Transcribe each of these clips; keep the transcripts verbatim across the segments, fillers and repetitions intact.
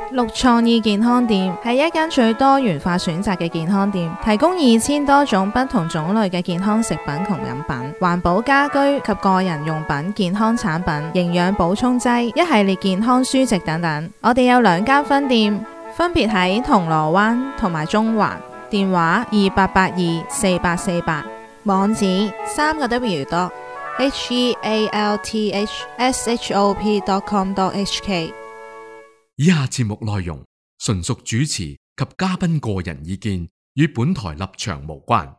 綠創意健康店係一間最多元化選擇嘅健康店，提供二千多種不同種類嘅健康食品同飲品、環保家居及個人用品、健康產品、營養補充劑、一系列健康書籍等等。我哋有兩間分店，分別喺銅鑼灣同埋中環，電話二八八二四八四八，網址三個 W 多 H E A L T H S H O P dot com dot H K。 以下節目內容純屬主持及嘉賓個人意見，與本台立場無關。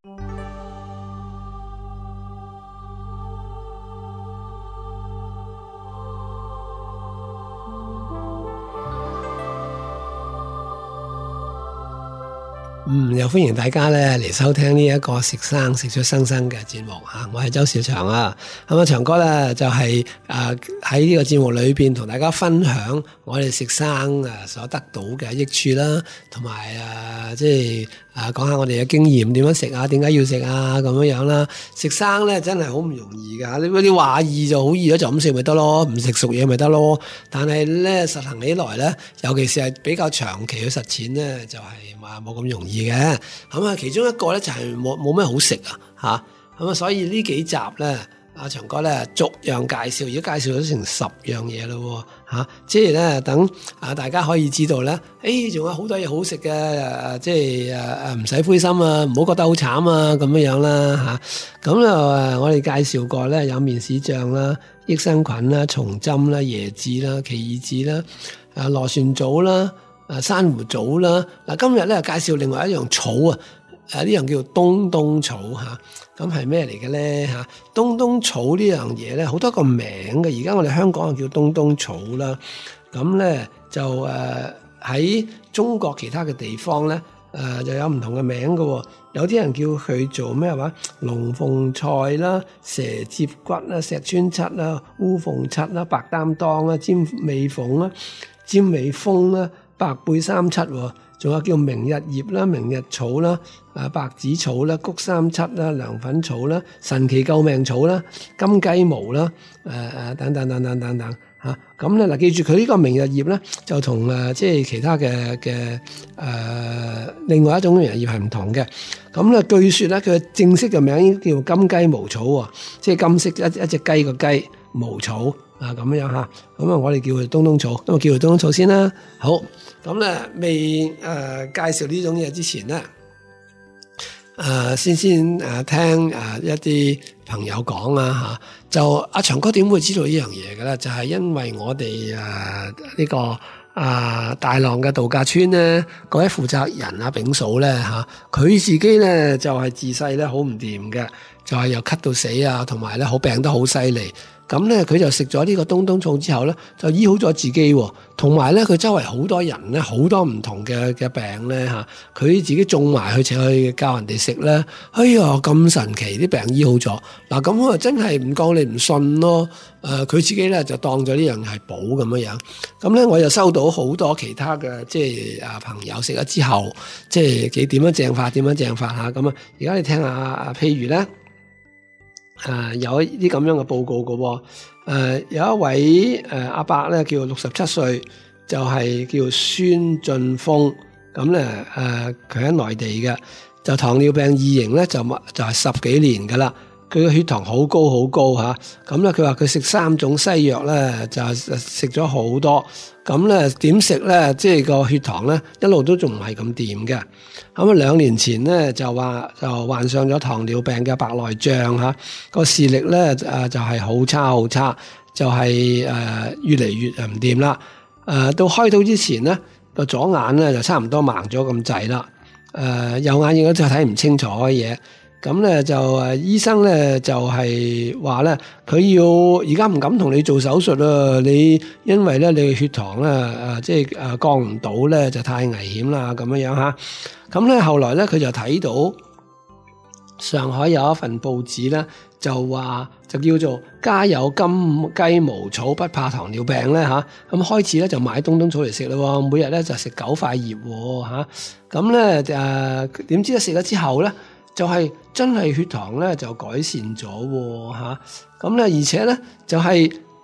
嗯，又歡迎大家咧嚟收聽呢一個食生食出生生嘅節目吓，我係周兆祥啊。咁啊，祥哥咧就係誒喺呢個節目裏邊同大家分享我哋食生誒所得到嘅益處啦，同埋誒即係誒講下我哋嘅經驗，點樣食啊，點解要食啊咁樣樣啦。食生咧真係好唔容易噶，你你話易就好易咯，就咁食咪得咯，唔食熟嘢咪得咯。但係咧實行起來咧，尤其是係比較長期去實踐咧，就係話冇咁容易嘅。咁啊，其中一個咧就係冇冇咩好食啊吓，咁啊，所以呢幾集咧，阿祥哥咧逐樣介紹，而家介紹咗成十樣嘢咯吓，即係咧等啊大家可以知道咧，誒、哎、仲有好多嘢好食嘅，誒即係誒誒唔使灰心啊，唔好覺得好慘啊咁樣樣啦吓，咁啊誒我哋介紹過咧有面豉醬啦、益生菌啦、松針啦、椰子啦、奇異籽啦、誒螺旋藻啦。啊，珊瑚藻啦，嗱今日咧介紹另外一樣草啊，誒呢樣叫東東草嚇，咁係咩嚟嘅咧嚇？東東草呢樣嘢咧好多個名嘅，而家我哋香港就叫東東草啦，咁咧就誒喺、呃、中國其他嘅地方咧誒、呃、就有唔同嘅名嘅喎，有啲人叫佢做咩話？龍鳳菜啦、蛇接骨啦、石川七啦、烏鳳七啦、白擔當啦、尖尾鳳啦、尖尾蜂啦。白背三七，仲有叫明日葉啦、明日草啦、啊白子草啦、菊三七啦、涼粉草啦、神奇救命草啦、金雞毛啦、誒、呃、誒等等等等等等嚇。咁咧嗱，記住佢呢個明日葉咧，就同誒即係其他嘅嘅誒另外一種明日葉係唔同嘅。咁咧據說咧，佢正式嘅名應該叫金雞毛草喎，即係金色一一隻雞個雞毛草。啊咁樣吓，咁啊我哋叫佢東東草，咁啊叫佢東東草先啦。好，咁咧未誒、呃、介紹呢種嘢之前咧，誒、呃、先先誒、呃、聽誒、呃、一啲朋友講啊吓，就阿祥哥點會知道呢樣嘢嘅咧？就係、是、因為我哋誒呢個啊、呃、大浪嘅度假村咧，嗰位負責人阿炳嫂咧吓，佢、啊、自己咧就係、是、自細咧好唔掂嘅，就係、是、又咳到死啊，同埋咧好病得好犀利。咁咧，佢就食咗呢個東東草之後咧，就醫好咗自己喎。同埋咧，佢周圍好多人咧，好多唔同嘅嘅病咧嚇，佢自己種埋去，請去教人哋食咧。哎呀，咁神奇，啲病醫好咗。嗱，咁我真係唔講你唔信咯。誒、呃，佢自己咧就當咗呢樣係寶咁樣樣。咁咧，我又收到好多其他嘅即係啊朋友食咗之後，即係幾點樣正法，點樣正法嚇。咁啊，而家你聽下啊，譬如咧。誒、呃、有一啲咁樣嘅報告嘅喎、哦呃，有一位誒、呃、阿伯咧叫六十七歲，就係、是、叫孫俊峰，咁咧誒佢喺內地嘅，就糖尿病二型咧就就係、是、十幾年㗎啦，佢嘅血糖好高好高嚇，咁咧佢話佢食三種西藥咧就食咗好多，咁咧點食咧即係個血糖咧一路都仲唔係咁掂嘅。咁啊兩年前咧就話就患上咗糖尿病嘅白內障嚇，個視力咧誒就係好差好差，就係、是、誒、呃、越嚟越唔掂啦。誒、呃、到開刀之前咧個左眼咧就差唔多盲咗咁滯啦，誒、呃、右眼亦都就睇唔清楚嘅嘢。咁咧就誒醫生咧就係話咧，佢要而家唔敢同你做手術啊！你因為咧你嘅血糖咧誒即係誒降唔到咧就太危險啦咁樣樣嚇。咁咧後來咧佢就睇到上海有一份報紙咧就話就叫做家有金雞毛草不怕糖尿病咧嚇。咁開始咧就買東東草嚟食咯，每日咧就食九塊葉嚇。咁咧誒點知咧食咗之後咧？就係、是、真係血糖咧就改善咗喎嚇，咁咧而且咧就係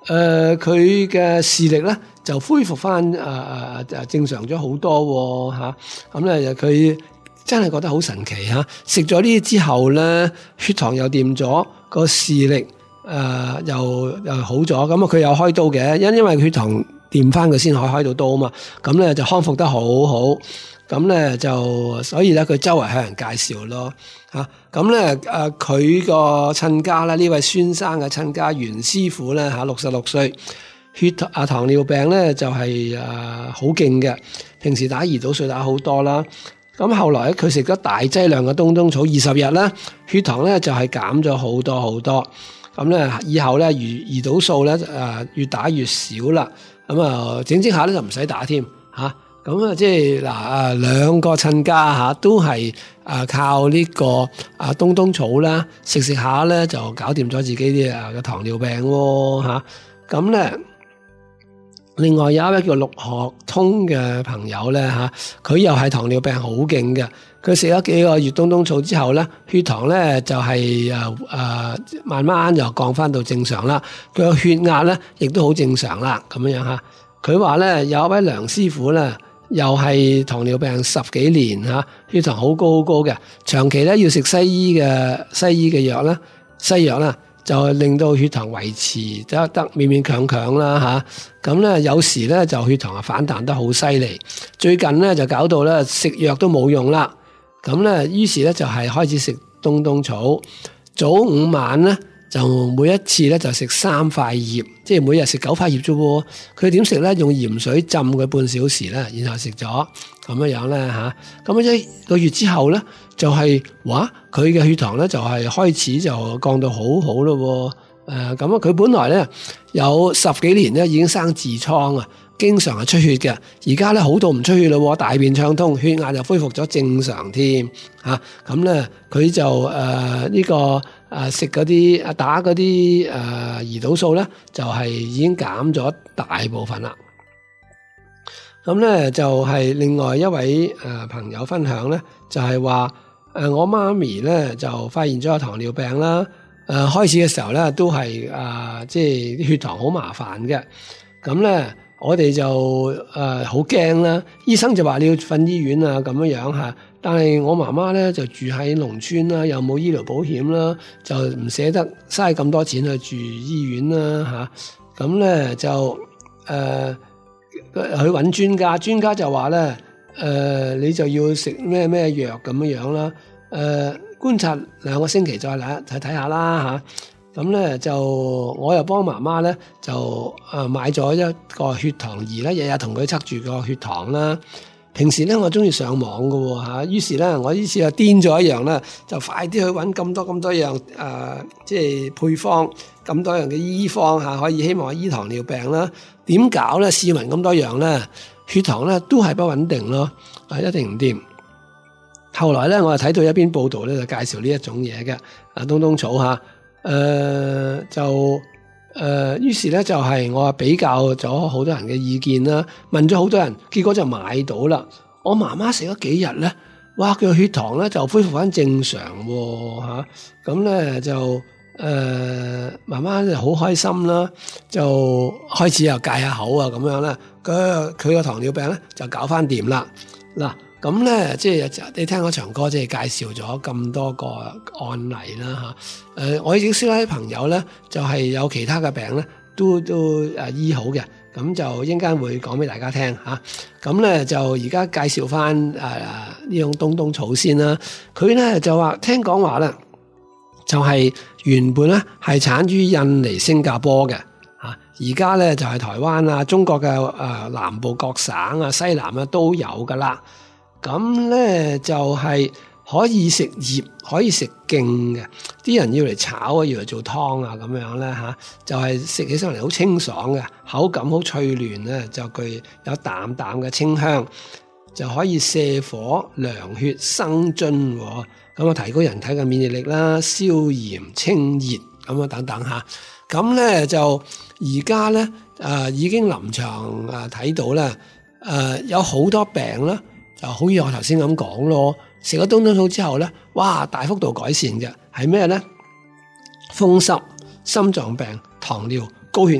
誒佢嘅視力咧就恢復翻誒誒誒正常咗好多嚇，咁咧佢真係覺得好神奇嚇。食咗呢啲之後咧，血糖又掂咗，個視力誒、呃、又又好咗，咁啊佢有開刀嘅，因因為血糖掂翻佢先可以開到刀啊嘛，咁咧就康復得好好。咁咧就所以咧佢周圍向人介紹咯嚇，咁咧誒佢個親家咧呢位孫生嘅親家袁師傅咧嚇，六十六歲，血糖啊糖尿病咧就係誒好勁嘅，平時打胰島素打好多啦。咁後來咧佢食咗大劑量嘅東東草二十日咧，血糖咧就係減咗好多好多。咁咧以後咧胰胰島素咧誒越打越少啦。咁啊整整下咧就唔使打添嚇。咁啊，即係嗱啊，兩個親家嚇都係啊靠呢個啊東東草啦，食食下咧就搞掂咗自己啲啊嘅糖尿病喎嚇。咁咧，另外有一位叫陸學通嘅朋友咧嚇，佢又係糖尿病好勁嘅。佢食咗幾個月東東草之後咧，血糖咧就係誒誒慢慢就降翻到正常啦。佢個血壓咧亦都好正常啦，咁樣樣嚇。佢話咧有一位梁師傅咧。又係糖尿病十幾年嚇，血糖好高好高嘅，長期咧要食西醫嘅西醫嘅藥咧，西藥啦就令到血糖維持得得勉勉強強啦嚇。咁咧有時咧就血糖啊反彈得好犀利，最近咧就搞到咧食藥都冇用啦。咁咧於是咧就係開始食東東草，早午晚咧。就每一次咧就食三塊葉，即係每日食九塊葉啫喎。佢點食咧？用鹽水浸佢半小時咧，然後食咗咁樣樣咧嚇。咁一個月之後咧，就係話佢嘅血糖咧就係開始就降到好好咯喎。誒咁啊，佢本來咧有十幾年咧已經生痔瘡啊，經常係出血嘅。而家咧好到唔出血咯，大便暢通，血壓又恢復咗正常添嚇。咁咧佢就誒呢、呃這個。啊！食嗰啲啊，打嗰啲誒胰島素咧，就係、是、已經減咗大部分啦。咁咧就係、是、另外一位誒、呃、朋友分享咧，就係話誒我媽咪咧就發現咗有糖尿病啦。誒、呃、開始嘅時候咧都係啊，即係啲血糖好麻煩嘅。咁咧我哋就誒好驚啦，醫生就話你要瞓醫院啊，咁樣樣嚇。但係我媽媽咧就住喺農村啦，又冇醫療保險啦，就唔捨得嘥咁多錢去住醫院啦嚇。咁、啊、咧就誒、呃、去揾專家，專家就話咧誒你就要食咩咩藥咁樣樣啦。誒、呃、觀察兩個星期再嚟睇睇下啦嚇。咁、啊、咧就我又幫媽媽咧就誒買咗一個血糖儀咧，日日同佢測住個血糖啦。平時咧我中意上網嘅喎嚇，於是咧我呢次又癲咗一樣啦，就快啲去揾咁多咁多樣誒、呃，即係配方咁多樣嘅醫方嚇，可以希望醫糖尿病啦。點搞咧？試勻咁多樣咧，血糖咧都係不穩定咯，啊一定唔掂。後來咧我就睇到一篇報道咧，就介紹呢一種嘢嘅啊東東草嚇，誒、呃、就。誒、呃，於是咧就係、是、我比較咗好多人嘅意見啦，問咗好多人，結果就買到啦。我媽媽食咗幾日咧，哇！佢個血糖咧就恢復翻正常喎嚇，咁咧就誒、呃、媽媽就好開心啦，就開始又戒下口啊咁樣啦。佢佢個糖尿病咧就搞翻掂啦嗱。咁咧，即係你聽嗰場歌，即係介紹咗咁多個案例啦嚇。誒，我已經識啲朋友咧，就係有其他嘅病咧，都都誒醫好嘅。咁就應該會講俾大家聽嚇。咁咧就而家介紹翻誒呢種東東草先啦。佢咧就話聽講話咧，就係原本咧係產於印尼、新加坡嘅嚇，而家咧就係台灣啊、中國嘅誒南部各省啊、西南啊都有噶啦。咁咧就係可以食葉，可以食莖嘅。啲人要嚟炒啊，要嚟做湯啊，咁樣咧嚇，就係食起上嚟好清爽嘅，口感好脆嫩咧，就具有淡淡嘅清香，就可以瀉火、涼血、生津，咁啊提高人體嘅免疫力啦，消炎清熱咁啊等等嚇。咁咧就而家咧誒已經臨床誒睇到咧誒有好多病啦。就好似我頭先咁講咯，食咗東東草之後咧，哇，大幅度改善嘅係咩咧？風濕、心臟病、糖尿、高血壓、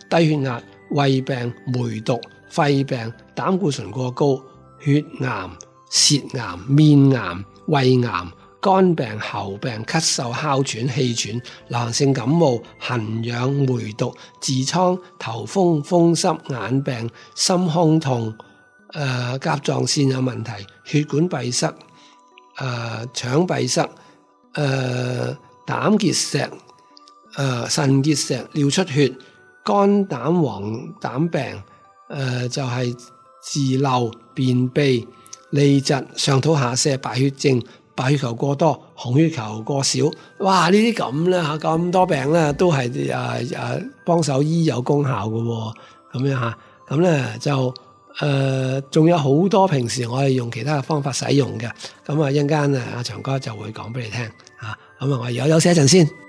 低血壓、胃病、梅毒、肺病、膽固醇過高、血癌、舌癌、面癌、胃癌、肝病、喉病、咳嗽、哮喘、氣喘、流行性感冒、痕癢、梅毒、痔瘡、頭風、風濕、眼病、心胸痛、誒、呃、甲狀腺有問題、血管閉塞、誒、呃、腸閉塞、誒、呃、膽結石、誒、呃、腎結石、尿出血、肝膽黃疸病、誒、呃、就係、是、自漏、便秘、痢疾、上吐下瀉、敗血症、白血球過多、紅血球過少，哇！呢啲咁咧嚇，咁多病咧都係誒誒幫手醫有功效嘅喎，咁樣嚇，咁咧就誒仲有好多平時我哋用其他嘅方法使用嘅，咁啊一陣間啊阿長哥就會講俾你聽嚇，咁啊我而家休息一陣先。